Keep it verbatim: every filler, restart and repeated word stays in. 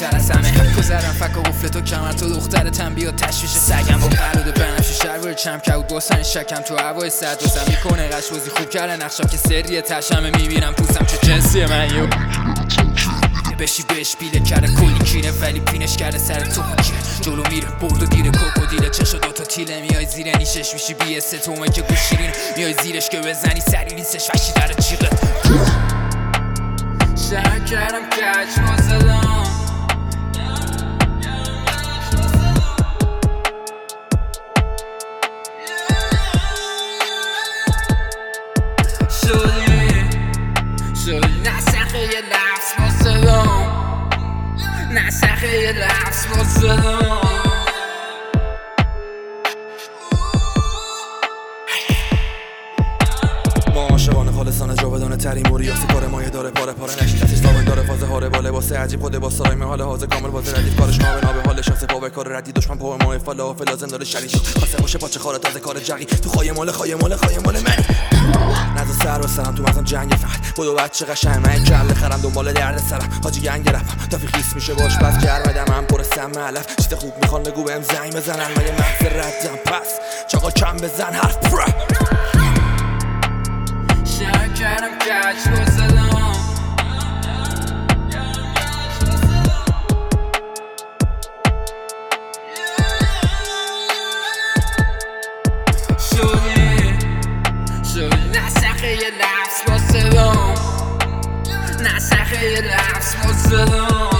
بیشتر از همه حرکو زدم فک و قفل تو کمر تو دختر تنبیه و تشویش سگم با قلود بنفش شلوار چم کود باسن شکم تو هوای سد واسم میکنه قش بازی خوب کرده نقشم که سریه تشمه میبینم پوستم چه جنسیه من یو بشی بهش بیله کرده کلی کینه ولی پینش کرده سر تو کیه جلو میره برد و دیره کوکودیله چشا دوتا تیله میای زیر نیشش میشی بی اس تومه که گوش شیرینه میای زیرش که بزنی سری نیستش وشی در جیغه شهر کردم کچ ما زدم شدی شدی نسخه یه لفظ ما زدم نسخه یه لفظ ما زدم ما عاشقانه خالصانه جاودانه ترین موریاسی کار مایه داره پاره پاره نشی کسیش تابن داره فاز هاره با لباس عجیب خود با سرایم حال حاضر کامل باز ردیف کارش نابه نابه حال شانس پاور کار ردی دشمن پاور ماه فلا فلازم داره شریش خواسته باشه پاچه خاره تازه کار جقی تو خواهی مال خواهی مال خواهی مال من نزا سر و سرم تو مزم جنگ فقط بودو بچه قشنگ من کله خرم دنبال درد سرم حاجی گنگ رفم تا خیس میشه باش پس گرمدم من پر سم علف چیز خوب میخوان بگو بهم زنگ بزنن مگه مغز ردم پس چاقا کم بزن حرف برا شهر کردم کچ ما زدم شدی شدی نسخه یه لفظ ما زدم نسخه یه لفظ ما زدم